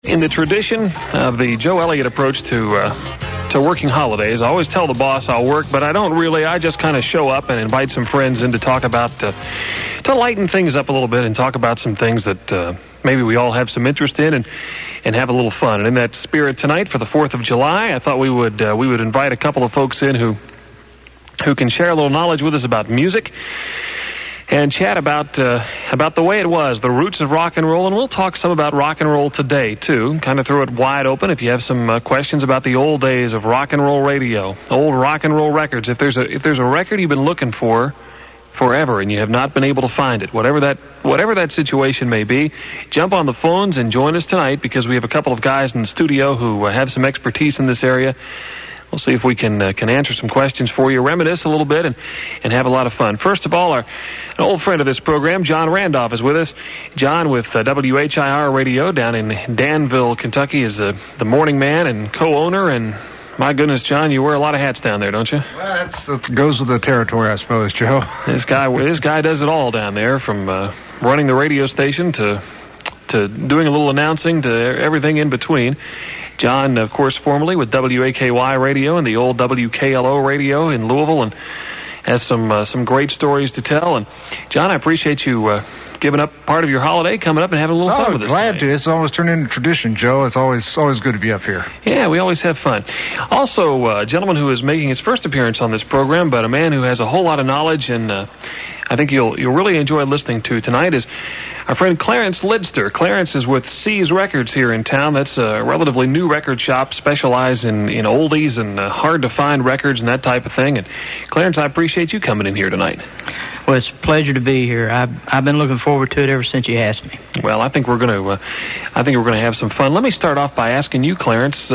In the tradition of the Joe Elliott approach to working holidays, I always tell the boss I'll work, but I don't really. I just kind of show up and invite some friends in to talk about, to lighten things up a little bit and talk about some things that maybe we all have some interest in and have a little fun. And in that spirit tonight for the 4th of July, I thought we would invite a couple of folks in who can share a little knowledge with us about music and chat about the way it was, the roots of rock and roll, and we'll talk some about rock and roll today, too. Kind of throw it wide open if you have some questions about the old days of rock and roll radio, old rock and roll records. If there's a record you've been looking for forever and you have not been able to find it, whatever that situation may be, jump on the phones and join us tonight because we have a couple of guys in the studio who have some expertise in this area. We'll see if we can answer some questions for you, reminisce a little bit, and have a lot of fun. First of all, an old friend of this program, John Randolph, is with us. John with WHIR Radio down in Danville, Kentucky, is the morning man and co-owner. And my goodness, John, you wear a lot of hats down there, don't you? Well, that goes with the territory, I suppose, Joe. This guy does it all down there, from running the radio station to doing a little announcing to everything in between. John, of course, formerly with WAKY Radio and the old WKLO Radio in Louisville, and has some great stories to tell. And John, I appreciate you giving up part of your holiday, coming up and having a little fun with us. Glad to. It's always turned into tradition, Joe. It's always good to be up here. Yeah, we always have fun. Also, a gentleman who is making his first appearance on this program, but a man who has a whole lot of knowledge, and I think you'll really enjoy listening to tonight, is our friend Clarence Lidster. Clarence is with C's Records here in town. That's a relatively new record shop, specialized in oldies and hard-to-find records and that type of thing. And Clarence, I appreciate you coming in here tonight. Well, it's a pleasure to be here. I've been looking forward to it ever since you asked me. Well, I think we're going to have some fun. Let me start off by asking you, Clarence.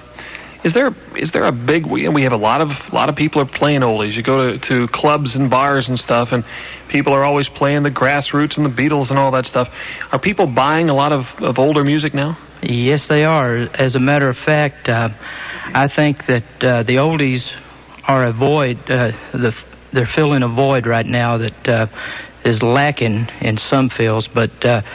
Is there a big? We have a lot of people are playing oldies. You go to clubs and bars and stuff, and people are always playing the Grassroots and the Beatles and all that stuff. Are people buying a lot of older music now? Yes, they are. As a matter of fact, I think that the oldies are a void. They're filling a void right now that is lacking in some fields, but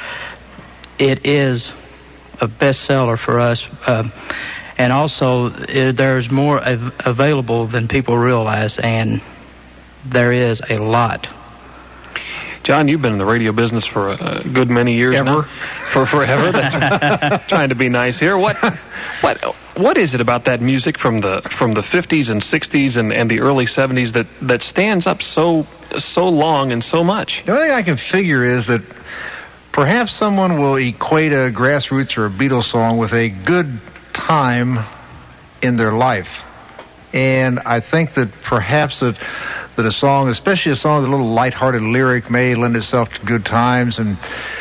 it is a bestseller for us. And also, there's more available than people realize, and there is a lot. John, you've been in the radio business for a good many years now. For forever. That's trying to be nice here. What is it about that music from the 50s and 60s and the early 70s that stands up so long and so much? The only thing I can figure is that perhaps someone will equate a Grassroots or a Beatles song with a good time in their life, and I think that perhaps that a song, especially a song with a little lighthearted lyric, may lend itself to good times. And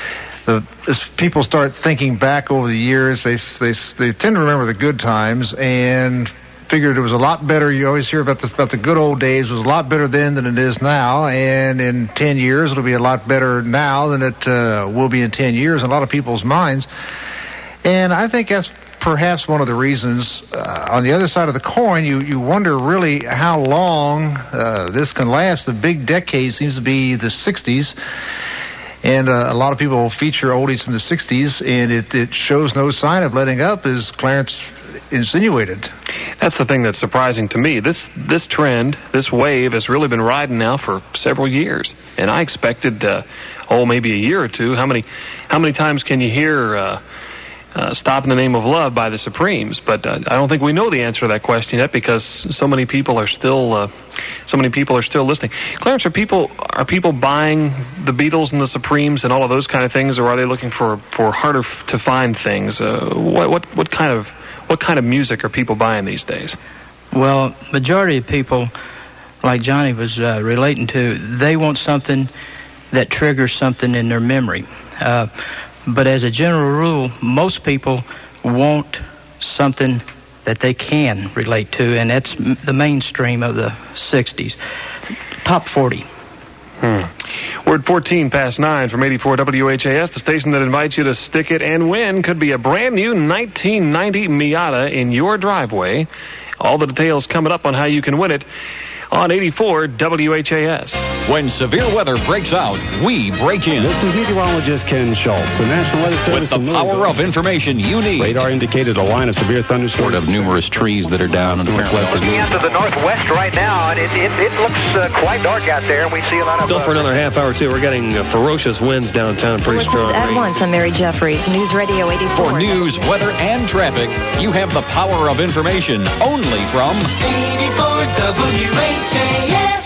as people start thinking back over the years, they tend to remember the good times and figured it was a lot better. You always hear about the good old days. It was a lot better then than it is now, and in 10 years it'll be a lot better now than it will be in 10 years in a lot of people's minds. And I think that's perhaps one of the reasons. On the other side of the coin, you wonder really how long this can last. The big decade seems to be the 60s, and a lot of people feature oldies from the 60s, and it shows no sign of letting up, as Clarence insinuated. That's the thing that's surprising to me. This trend, this wave, has really been riding now for several years, and I expected maybe a year or two. How many times can you hear Stop in the Name of Love by the Supremes? But I don't think we know the answer to that question yet, because so many people are still listening. Clarence, are people buying the Beatles and the Supremes and all of those kind of things, or are they looking for harder to find things? What kind of music are people buying these days? Well, majority of people, like Johnny was relating to, they want something that triggers something in their memory. But as a general rule, most people want something that they can relate to, and that's the mainstream of the 60s. Top 40. We're at 14 past 9 from 84 WHAS, the station that invites you to stick it and win. Could be a brand new 1990 Miata in your driveway. All the details coming up on how you can win it. on 84 WHAS. When severe weather breaks out, we break in. This is meteorologist Ken Schultz. The National Weather Service with the power of information you need. Radar indicated a line of severe thunderstorms of numerous trees that are down in the northwest. Looking out to the northwest right now, and it looks quite dark out there. We see a lot of... Still for another half hour, too. We're getting ferocious winds downtown, pretty strong. At once, I'm Mary Jeffries, News Radio 84. For news, weather, and traffic, you have the power of information only from 84 WHAS.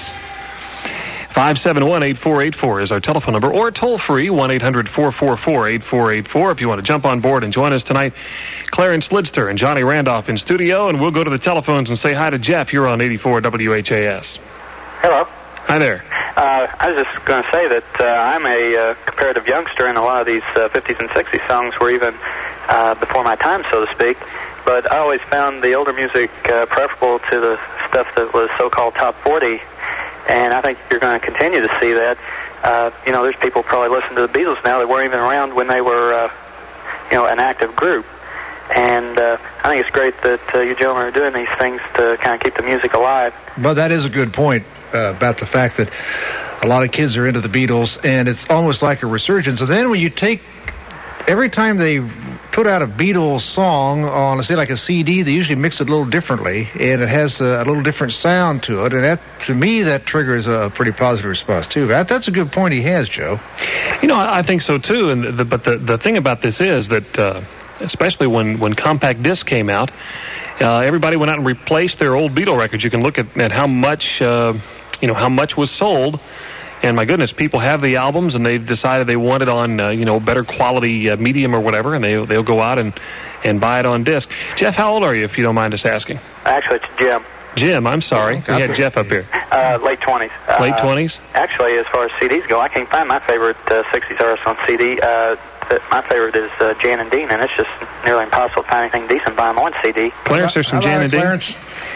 571-8484 is our telephone number, or toll-free, 1-800-444-8484 if you want to jump on board and join us tonight. Clarence Lidster and Johnny Randolph in studio, and we'll go to the telephones and say hi to Jeff. You're on 84 WHAS. Hello. Hi there. I was just going to say that I'm a comparative youngster, and a lot of these 50s and 60s songs were even before my time, so to speak. But I always found the older music preferable to the stuff that was so-called top 40. And I think you're going to continue to see that. There's people probably listen to the Beatles now that weren't even around when they were, an active group. And I think it's great that you gentlemen are doing these things to kind of keep the music alive. Well, that is a good point about the fact that a lot of kids are into the Beatles, and it's almost like a resurgence. And then when you take... Every time they put out a Beatles song on, say, like a CD, they usually mix it a little differently, and it has a little different sound to it, and that, to me, that triggers a pretty positive response, too. That's a good point he has, Joe. I think so, too, but the thing about this is that, especially when compact disc came out, everybody went out and replaced their old Beatle records. You can look at how much, how much was sold. And my goodness, people have the albums, and they've decided they want it on, better quality medium or whatever, and they'll go out and buy it on disc. Jeff, how old are you, if you don't mind us asking? Actually, it's Jim. Jim, I'm sorry. We had Jeff up here. Late 20s. Late 20s? Actually, as far as CDs go, I can't find my favorite 60s artist on CD. My favorite is Jan and Dean, and it's just nearly impossible to find anything decent by them on CD. Clarence, there's some Jan and Dean? Clarence?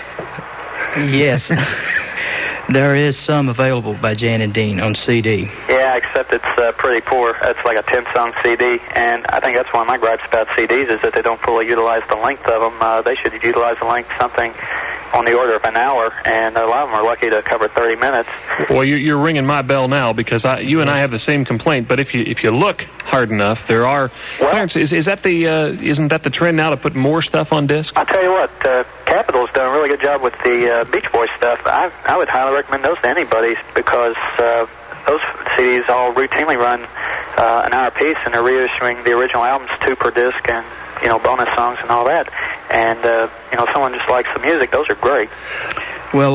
Yes. There is some available by Jan and Dean on CD. Yeah, except it's pretty poor. It's like a 10-song CD, and I think that's one of my gripes about CDs is that they don't fully utilize the length of them. They should utilize the length something on the order of an hour, and a lot of them are lucky to cover 30 minutes. Well, you're ringing my bell now, because you and I have the same complaint. But if you look hard enough, there are. Well, Clarence, isn't that the trend now to put more stuff on disc? I'll tell you what, Capitol's done a really good job with the Beach Boys stuff. I would highly recommend those to anybody, because those CDs all routinely run an hour apiece, and they're reissuing the original albums 2 per disc, and bonus songs and all that. And someone just likes the music, those are great. Well,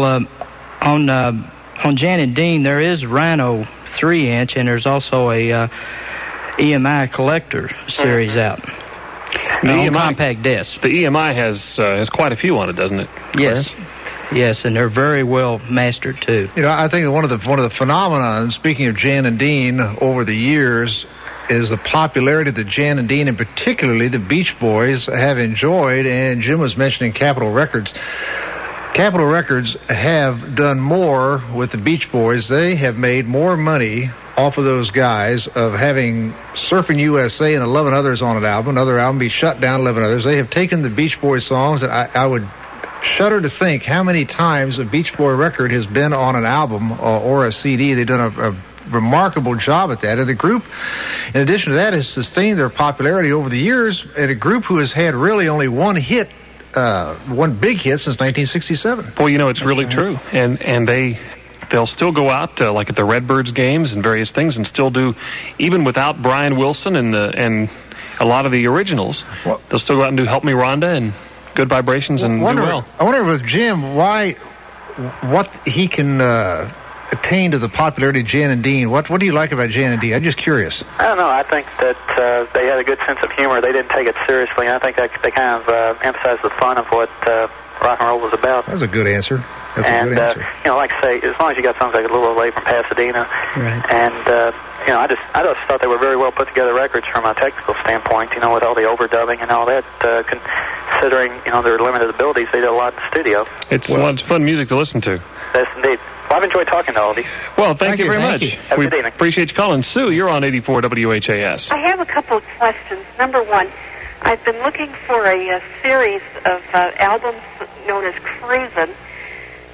on Jan and Dean, there is Rhino 3-inch, and there's also a EMI collector series out. The EMI compact disc. The EMI has quite a few on it, doesn't it? Yes. Yes, and they're very well mastered too. I think one of the phenomena, speaking of Jan and Dean over the years, is the popularity that Jan and Dean, and particularly the Beach Boys, have enjoyed. And Jim was mentioning Capitol Records. Capitol Records have done more with the Beach Boys. They have made more money off of those guys of having Surfing USA and 11 Others on an album. Another album be shut down, 11 Others. They have taken the Beach Boys songs, and I would shudder to think how many times a Beach Boy record has been on an album or a CD. They've done a remarkable job at that. And the group, in addition to that, has sustained their popularity over the years, and a group who has had really only one big hit since 1967. Well, it's really true. And they'll still go out like at the Redbirds games and various things, and still do, even without Brian Wilson and a lot of the originals. Well, they'll still go out and do Help Me Rhonda and Good Vibrations and do well. I wonder with Jim what he can attain to the popularity of Jan and Dean. What do you like about Jan and Dean? I'm just curious. I don't know. I think that they had a good sense of humor. They didn't take it seriously, and I think that they kind of emphasized the fun of what rock and roll was about. That's a good answer. Like I say, as long as you got songs like A Little Away from Pasadena, right. And I just thought they were very well put together records from a technical standpoint. With all the overdubbing and all that. Considering their limited abilities, they did a lot in the studio. It's fun music to listen to. Yes, indeed. Well, I've enjoyed talking to all of you. Well, thank you very much. Have a good evening. Appreciate you calling. Sue, you're on 84 WHAS. I have a couple of questions. Number one, I've been looking for a series of albums known as Cruisin',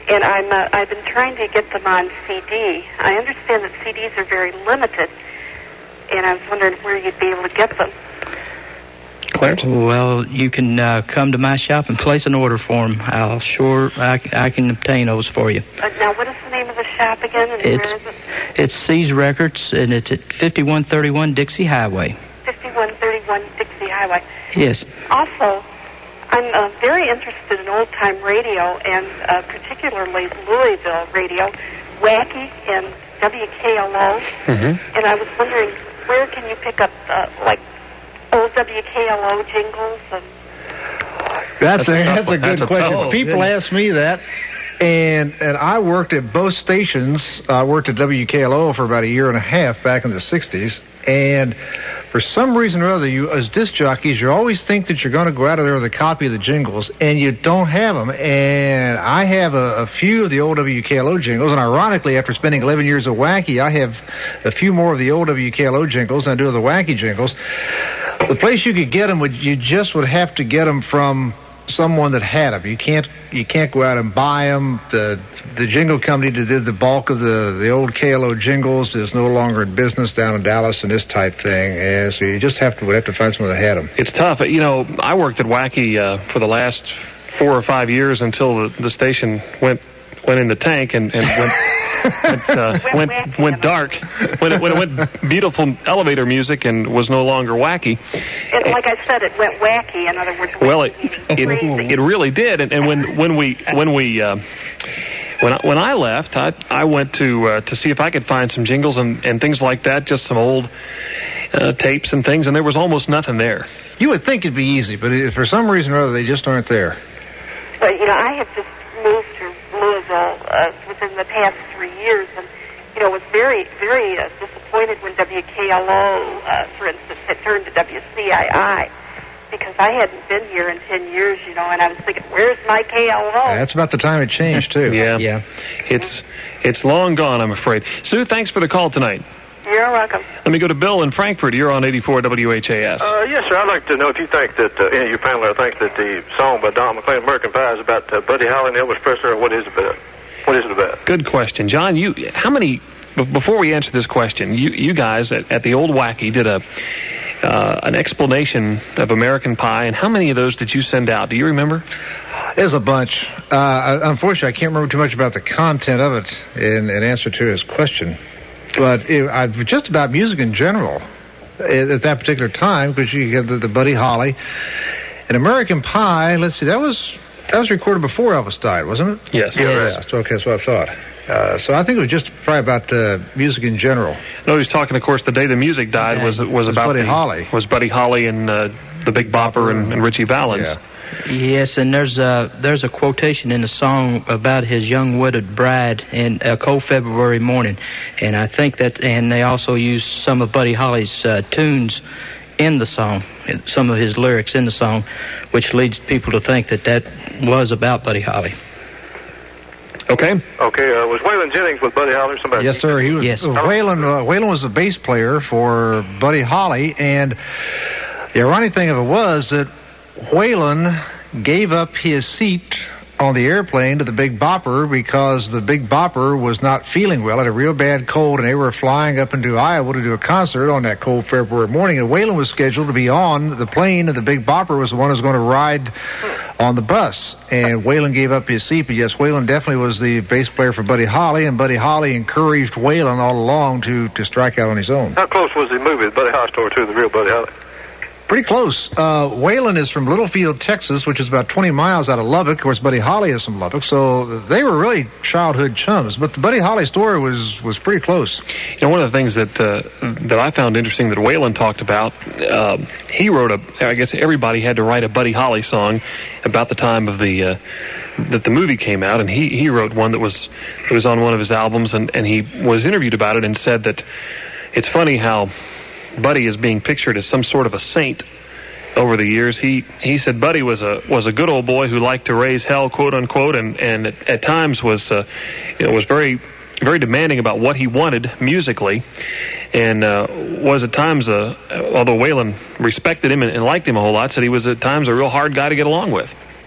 and I've been trying to get them on CD. I understand that CDs are very limited, and I was wondering where you'd be able to get them. Clarence? Well, you can come to my shop and place an order for them. I can obtain those for you. Now, what is the name of the shop again, and where is it? It's C's Records, and it's at 5131 Dixie Highway. 5131 Dixie Highway. Yes. Also, I'm very interested in old-time radio, and particularly Louisville radio, Wacky and WKLO. Mm-hmm. And I was wondering, where can you pick up, like, old WKLO jingles? And That's a good question. Oh, People ask me that, and I worked at both stations. I worked at WKLO for about a year and a half back in the 60s, and for some reason or other, you as disc jockeys, you always think that you're going to go out of there with a copy of the jingles, and you don't have them. And I have a few of the old WKLO jingles, and ironically, after spending 11 years at Wacky, I have a few more of the old WKLO jingles than I do of the Wacky jingles. The place you could get them you just would have to get them from someone that had them. You can't go out and buy them. The jingle company that did the bulk of the old KLO jingles is no longer in business down in Dallas and this type thing. And so you just would have to find someone that had them. It's tough. You know, I worked at Wacky for the last 4 or 5 years until the station went in the tank and went dark when it went beautiful elevator music and was no longer wacky. Like I said, it went wacky. In other words, well, it really did. And when I left, I went to see if I could find some jingles and things like that, just some old tapes and things, and there was almost nothing there. You would think it'd be easy, but for some reason or other, they just aren't there. But I have just moved to Louisville within the past 3 years, and was very, very disappointed when WKLO, for instance, had turned to WCII, because I hadn't been here in 10 years, and I was thinking, where's my KLO? That's about the time it changed too. Yeah. It's long gone, I'm afraid. Sue, thanks for the call tonight. You're welcome. Let me go to Bill in Frankfurt. You're on 84 WHAS. Yes, sir. I'd like to know if you think that any of your panelists think that the song by Don McLean, American Pie, is about Buddy Holly and Elvis Presley, or what is it about? What is it about? Good question. John, before we answer this question, you guys at the old Wacky did an explanation of American Pie, and how many of those did you send out? Do you remember? There's a bunch. Unfortunately, I can't remember too much about the content of it in answer to his question. But just about music in general at that particular time, because you get the Buddy Holly and American Pie. Let's see, that was recorded before Elvis died, wasn't it? Yes. Yeah. Okay, that's what I thought. So I think it was just probably about music in general. No, he was talking, of course, the day the music died was about Buddy Holly. Was Buddy Holly and the Big Bopper and Richie Valens. Yeah. Yes, and there's a quotation in the song about his young widowed bride in a cold February morning, and I think and they also use some of Buddy Holly's tunes in the song, some of his lyrics in the song, which leads people to think that was about Buddy Holly. Okay. Was Waylon Jennings with Buddy Holly or somebody? Yes, sir. He was. Yes. Waylon was the bass player for Buddy Holly, and the ironic thing of it was that Waylon gave up his seat on the airplane to the Big Bopper because the Big Bopper was not feeling well, had a real bad cold, and they were flying up into Iowa to do a concert on that cold February morning, and Waylon was scheduled to be on the plane, and the Big Bopper was the one who was going to ride on the bus, and Waylon gave up his seat. But yes, Waylon definitely was the bass player for Buddy Holly, and Buddy Holly encouraged Waylon all along to strike out on his own. How close was the movie, the Buddy Holly story, to the real Buddy Holly? Pretty close. Waylon is from Littlefield, Texas, which is about 20 miles out of Lubbock. Of course, Buddy Holly is from Lubbock, so they were really childhood chums. But the Buddy Holly story was pretty close. One of the things that I found interesting that Waylon talked about, he wrote I guess everybody had to write a Buddy Holly song about the time of that the movie came out, and he wrote one that was on one of his albums, and he was interviewed about it and said that it's funny how Buddy is being pictured as some sort of a saint over the years. He said Buddy was a good old boy who liked to raise hell, quote unquote, and at times was very, very demanding about what he wanted musically, and was at times although Waylon respected him and liked him a whole lot, said he was at times a real hard guy to get along with.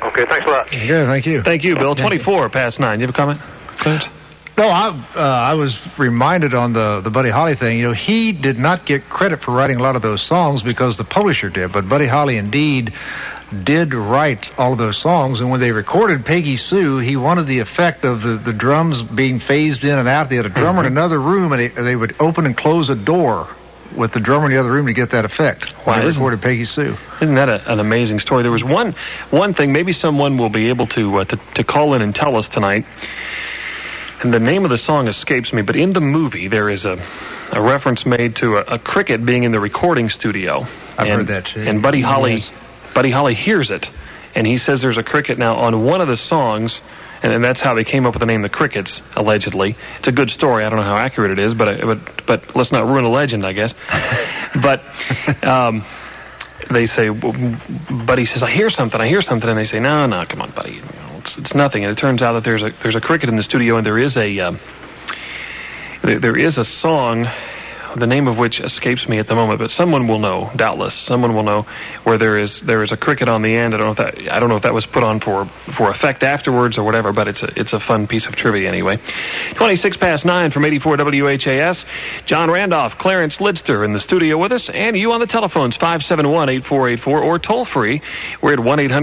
Okay, thanks a lot. Good, thank you. Thank you, Bill. 24 past 9. You have a comment, Clarence? No, I was reminded on the Buddy Holly thing. You know, he did not get credit for writing a lot of those songs because the publisher did. But Buddy Holly indeed did write all of those songs. And when they recorded Peggy Sue, he wanted the effect of the drums being phased in and out. They had a drummer in another room, and they would open and close a door with the drummer in the other room to get that effect. When they recorded Peggy Sue. Isn't that an amazing story? There was one thing. Maybe someone will be able to call in and tell us tonight. And the name of the song escapes me, but in the movie there is a reference made to a cricket being in the recording studio. I've heard that too. And Buddy Holly hears it, and he says there's a cricket now on one of the songs, and that's how they came up with the name The Crickets, allegedly. It's a good story. I don't know how accurate it is, but let's not ruin a legend, I guess. But they say, Buddy says, I hear something, and they say, no, come on, Buddy. It's nothing. And it turns out that there's a cricket in the studio, and there is a song, the name of which escapes me at the moment, but someone will know, doubtless. Someone will know where there is a cricket on the end. I don't know if that was put on for effect afterwards or whatever, but it's a fun piece of trivia anyway. 26 past 9 from 84 WHAS. John Randolph, Clarence Lidster in the studio with us, and you on the telephones 571-8484 or toll free. We're at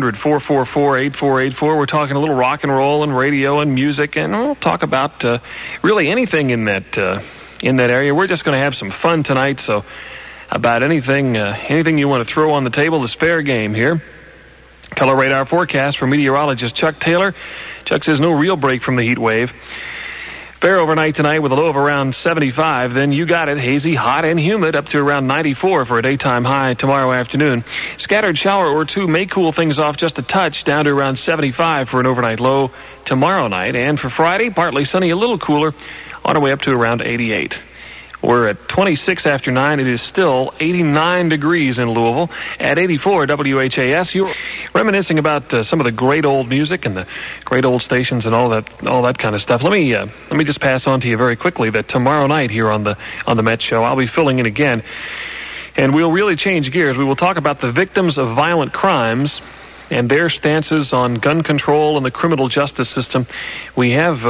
1-800-444-8484. We're talking a little rock and roll and radio and music, and we'll talk about really anything in that area. We're just going to have some fun tonight, so about anything you want to throw on the table is fair game here. Color radar forecast from meteorologist Chuck Taylor. Chuck says no real break from the heat wave. Fair overnight tonight with a low of around 75. Then you got it, hazy, hot, and humid up to around 94 for a daytime high tomorrow afternoon. Scattered shower or two may cool things off just a touch, down to around 75 for an overnight low tomorrow night. And for Friday, partly sunny, a little cooler, on our way up to around 88. We're at 26 after 9. It is still 89 degrees in Louisville. At 84 WHAS, you're reminiscing about some of the great old music and the great old stations and all that kind of stuff. Let me just pass on to you very quickly that tomorrow night here on the Met Show, I'll be filling in again, and we'll really change gears. We will talk about the victims of violent crimes and their stances on gun control and the criminal justice system. We have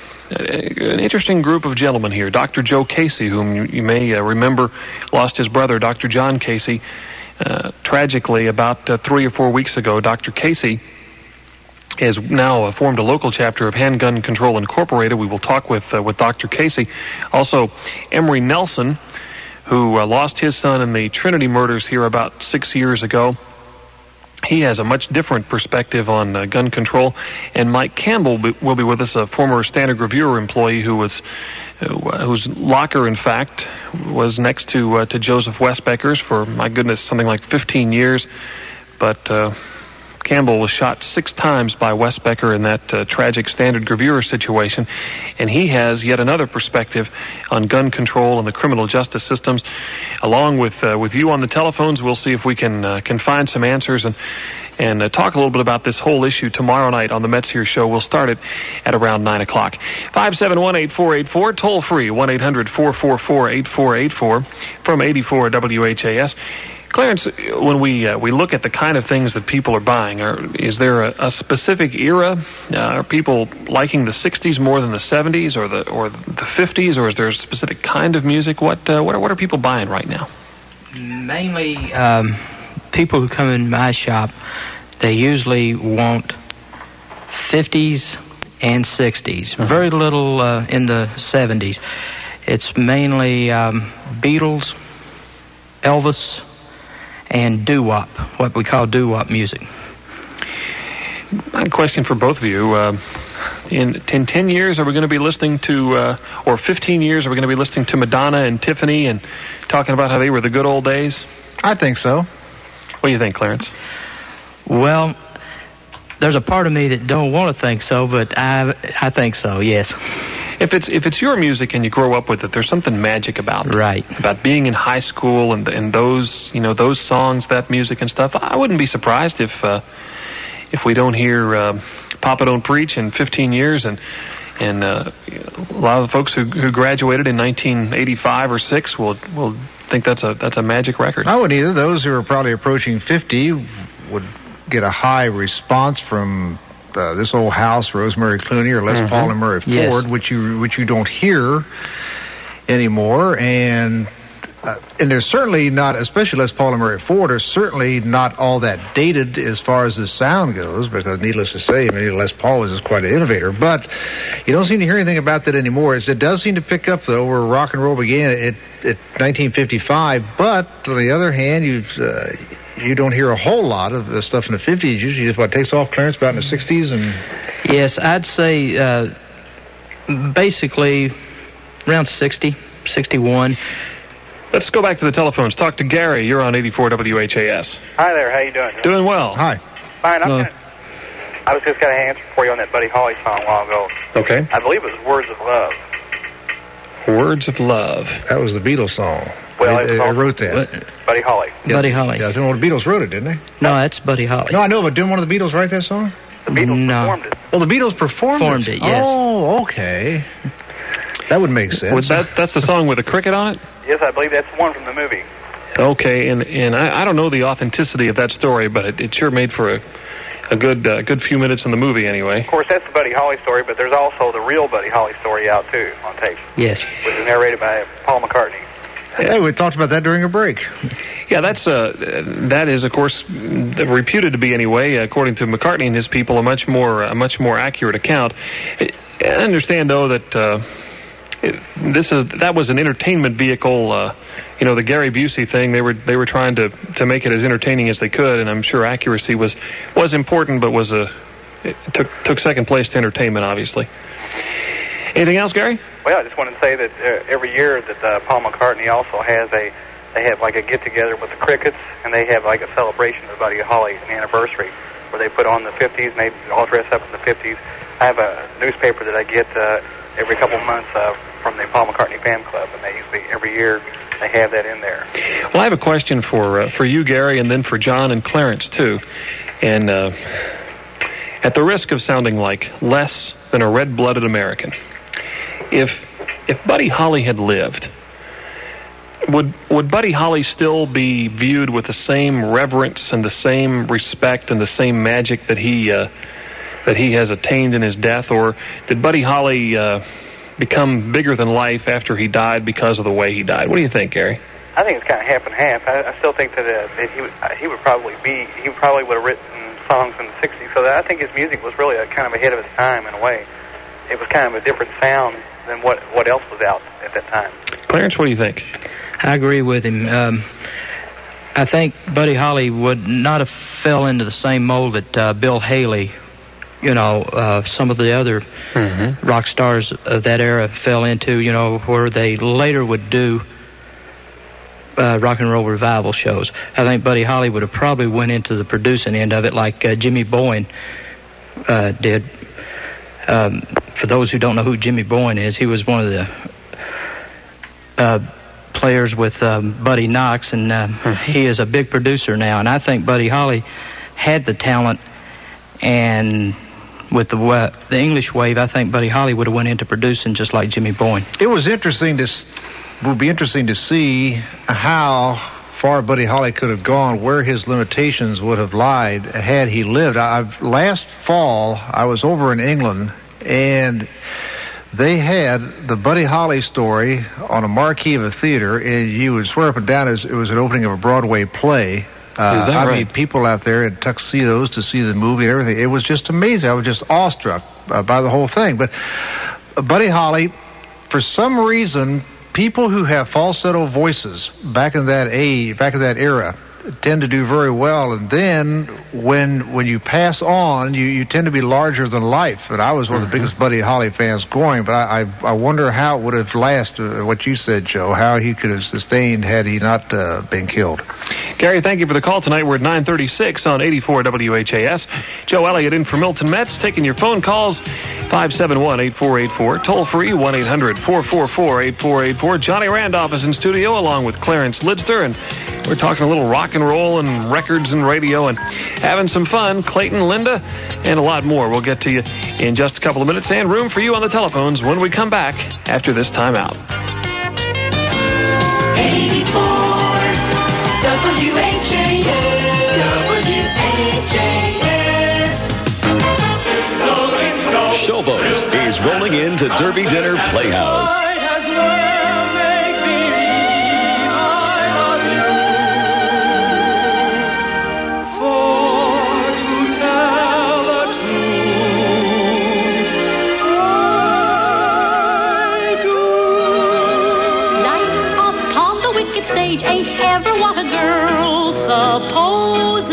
an interesting group of gentlemen here. Dr. Joe Casey, whom you may remember, lost his brother, Dr. John Casey, tragically about 3 or 4 weeks ago. Dr. Casey has now formed a local chapter of Handgun Control Incorporated. We will talk with Dr. Casey. Also, Emery Nelson, who lost his son in the Trinity murders here about 6 years ago. He has a much different perspective on gun control. And Mike Campbell will be with us, a former Standard Reviewer employee whose locker, in fact, was next to Joseph Westbecker's for, my goodness, something like 15 years. But Campbell was shot 6 times by Westbecker in that tragic Standard Reviewer situation, and he has yet another perspective on gun control and the criminal justice systems. Along with you on the telephones, we'll see if we can find some answers and talk a little bit about this whole issue tomorrow night on the Mets Here Show. We'll start it at around 9 o'clock. 571-8484, toll free, 1-800-444-8484 from 84 WHAS. Clarence, when we look at the kind of things that people are buying, is there a specific era? Are people liking the 60s more than the 70s or the 50s, or is there a specific kind of music? What are people buying right now? Mainly, people who come in my shop, they usually want 50s and 60s. Very little in the 70s. It's mainly Beatles, Elvis, and doo-wop, what we call doo-wop music. My question for both of you, in 10 years, are we going to be listening to, or 15 years, are we going to be listening to Madonna and Tiffany and talking about how they were the good old days? I think so. What do you think, Clarence? Well, there's a part of me that don't want to think so, but I think so, yes. If it's your music and you grow up with it, there's something magic about it. Right. About being in high school and those songs, that music and stuff. I wouldn't be surprised if we don't hear Papa Don't Preach in 15 years and a lot of the folks who graduated in 1985 or 6 will think that's a magic record. I wouldn't either. Those who are probably approaching 50 would get a high response from This Old House, Rosemary Clooney, or Les Paul and Murray Ford, which you don't hear anymore, and they're certainly not, especially Les Paul and Murray Ford, are certainly not all that dated as far as the sound goes, because needless to say, I mean, Les Paul is just quite an innovator, but you don't seem to hear anything about that anymore. It does seem to pick up, though, where rock and roll began at 1955, but on the other hand, you don't hear a whole lot of the stuff in the 50s. Usually just what takes off, Clarence, about in the 60s. And yes, I'd say basically around 60, 61. Let's go back to the telephones. Talk to Gary. You're on 84 WHAS. Hi there. How you doing? Doing well. Hi. Fine. I was just got an answer for you on that Buddy Holly song a while ago. Okay. I believe it was Words of Love. Words of Love. That was the Beatles song. Well, I wrote that. Buddy Holly. Yeah, Buddy Holly. Yeah, I don't know, the Beatles wrote it, didn't they? No, that's Buddy Holly. No, I know, but didn't one of the Beatles write that song? The Beatles performed it. Well, the Beatles performed it, yes. Oh, okay. That would make sense. That's the song with the cricket on it? Yes, I believe that's the one from the movie. Okay, and I don't know the authenticity of that story, but it sure made for a good few minutes in the movie anyway. Of course, that's the Buddy Holly story, but there's also the real Buddy Holly story out, too, on tape. Yes. Which is narrated by Paul McCartney. Hey, we talked about that during a break. Yeah, that is, of course, reputed to be anyway, according to McCartney and his people, a much more accurate account. I understand, though, that that was an entertainment vehicle. The Gary Busey thing, they were trying to make it as entertaining as they could, and I'm sure accuracy was important, but it took second place to entertainment, obviously. Anything else, Gary? Well, I just wanted to say that every year that Paul McCartney also has they have like a get-together with the Crickets, and they have like a celebration of Buddy Holly, an anniversary, where they put on the 50s, and they all dress up in the 50s. I have a newspaper that I get every couple months from the Paul McCartney Fan Club, and they usually, every year, they have that in there. Well, I have a question for you, Gary, and then for John and Clarence, too. And at the risk of sounding like less than a red-blooded American, if Buddy Holly had lived, would Buddy Holly still be viewed with the same reverence and the same respect and the same magic that he has attained in his death, or did Buddy Holly become bigger than life after he died because of the way he died? What do you think, Gary? I think it's kind of half and half. I still think that he would probably would have written songs in the 60s, so that I think his music was really kind of ahead of its time in a way. It was kind of a different sound than what else was out at that time. Clarence, what do you think? I agree with him. I think Buddy Holly would not have fell into the same mold that Bill Haley, some of the other rock stars of that era fell into, where they later would do rock and roll revival shows. I think Buddy Holly would have probably went into the producing end of it like Jimmy Bowen did. For those who don't know who Jimmy Bowen is, he was one of the players with Buddy Knox, and he is a big producer now. And I think Buddy Holly had the talent, and with the English wave, I think Buddy Holly would have went into producing just like Jimmy Bowen. It would be interesting to see how far Buddy Holly could have gone, where his limitations would have lied had he lived. Last fall, I was over in England, and they had the Buddy Holly story on a marquee of a theater, and you would swear up and down it was an opening of a Broadway play. Is that right? I mean, people out there in tuxedos to see the movie and everything. It was just amazing. I was just awestruck by the whole thing. But Buddy Holly, for some reason, people who have falsetto voices back in that era tend to do very well, and then when you pass on, you tend to be larger than life. And I was one of the biggest Buddy Holly fans going, but I wonder how it would have lasted, what you said, Joe, how he could have sustained had he not been killed. Gary, thank you for the call tonight. We're at 9:36 on 84 WHAS. Joe Elliott in for Milton Metz, taking your phone calls, 571-8484, toll-free, 1-800-444-8484. Johnny Randolph is in studio along with Clarence Lidster, and we're talking a little rock and roll and records and radio and having some fun. Clayton, Linda, and a lot more. We'll get to you in just a couple of minutes, and room for you on the telephones when we come back after this timeout. 84 WHAS. in to Derby Dinner Playhouse. Stage ain't ever what a girl supposes.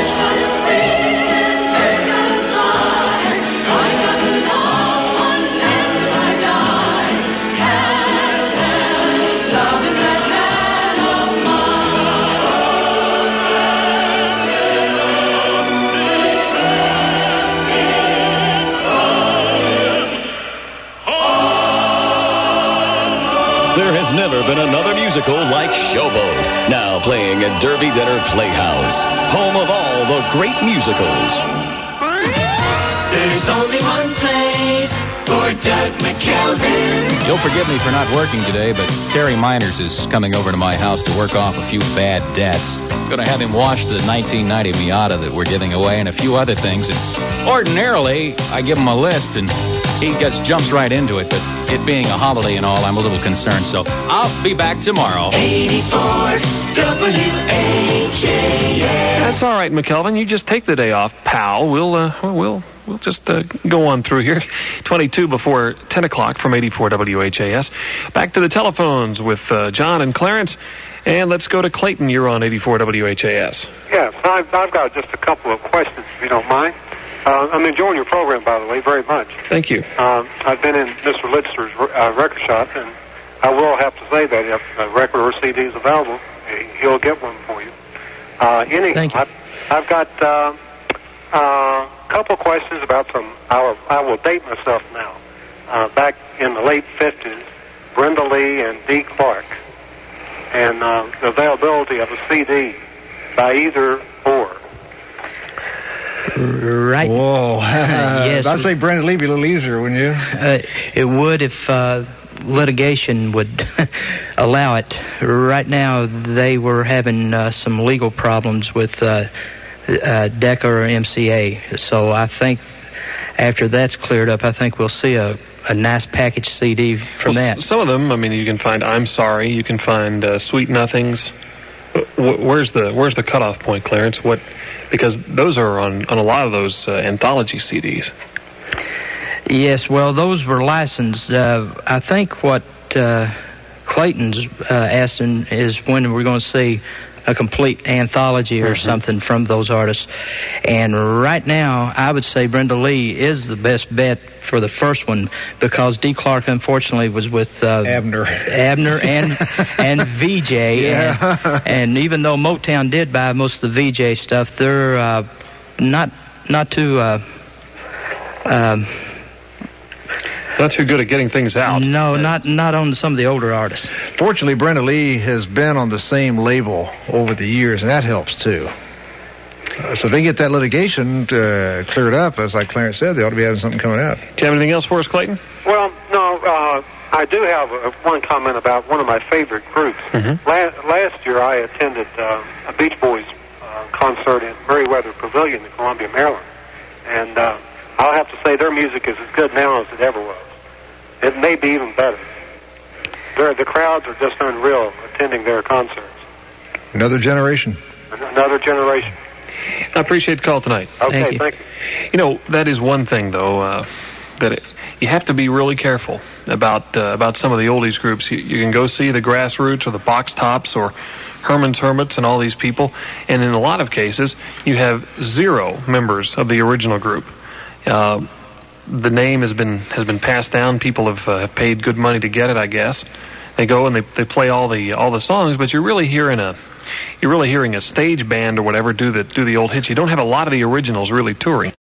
There has never been another musical like Showboat, now playing at Derby Dinner Playhouse, home of all the great musicals. There's only one place for Doug McKelvin. You'll forgive me for not working today, but Terry Miners is coming over to my house to work off a few bad debts. Going to have him wash the 1990 Miata that we're giving away and a few other things. And ordinarily, I give him a list and he jumps right into it, but it being a holiday and all, I'm a little concerned, so I'll be back tomorrow. 84 WHAS. That's all right, McKelvin. You just take the day off, pal. We'll just go on through here. 22 before 10 o'clock from 84 WHAS. Back to the telephones with John and Clarence. And let's go to Clayton. You're on 84 WHAS. Yes, I've got just a couple of questions, if you don't mind. I'm enjoying your program, by the way, very much. Thank you. I've been in Mr. Litzer's record shop, and I will have to say that if a record or CD is available, he'll get one for you. Anyhow, I've got a couple questions about I will date myself now. Back in the late 50s, Brenda Lee and Dee Clark, and the availability of a CD by either or. Right. Whoa. Yes. I'd say Brenda Lee be a little easier, wouldn't you? It would if litigation would allow it. Right now, they were having some legal problems with Decca or MCA. So I think after that's cleared up, I think we'll see a nice package CD from that. Some of them, I mean, you can find I'm Sorry. You can find Sweet Nothings. Where's the cutoff point, Clarence? Because those are on a lot of those anthology CDs. Yes, well, those were licensed. I think what Clayton's asking is when we're going to see a complete anthology or something from those artists. And right now, I would say Brenda Lee is the best bet for the first one because Dee Clark, unfortunately, was with Abner and VJ. Yeah. And even though Motown did buy most of the VJ stuff, they're not too... not too good at getting things out. No, not on some of the older artists. Fortunately, Brenda Lee has been on the same label over the years, and that helps, too. So if they get that litigation cleared up, as like Clarence said, they ought to be having something coming out. Do you have anything else for us, Clayton? Well, no, I do have one comment about one of my favorite groups. Mm-hmm. Last year, I attended a Beach Boys concert in Meriwether Pavilion in Columbia, Maryland. And I'll have to say their music is as good now as it ever was. It may be even better. The crowds are just unreal attending their concerts. Another generation. Another generation. I appreciate the call tonight. Okay, thank you. You know, that is one thing, though, you have to be really careful about some of the oldies groups. You can go see the Grassroots or the Box Tops or Herman's Hermits and all these people, and in a lot of cases, you have 0 members of the original group. The name has been passed down. People have paid good money to get it, I guess. They go and they play all the songs, but you're really hearing a stage band or whatever do the old hits. You don't have a lot of the originals really touring.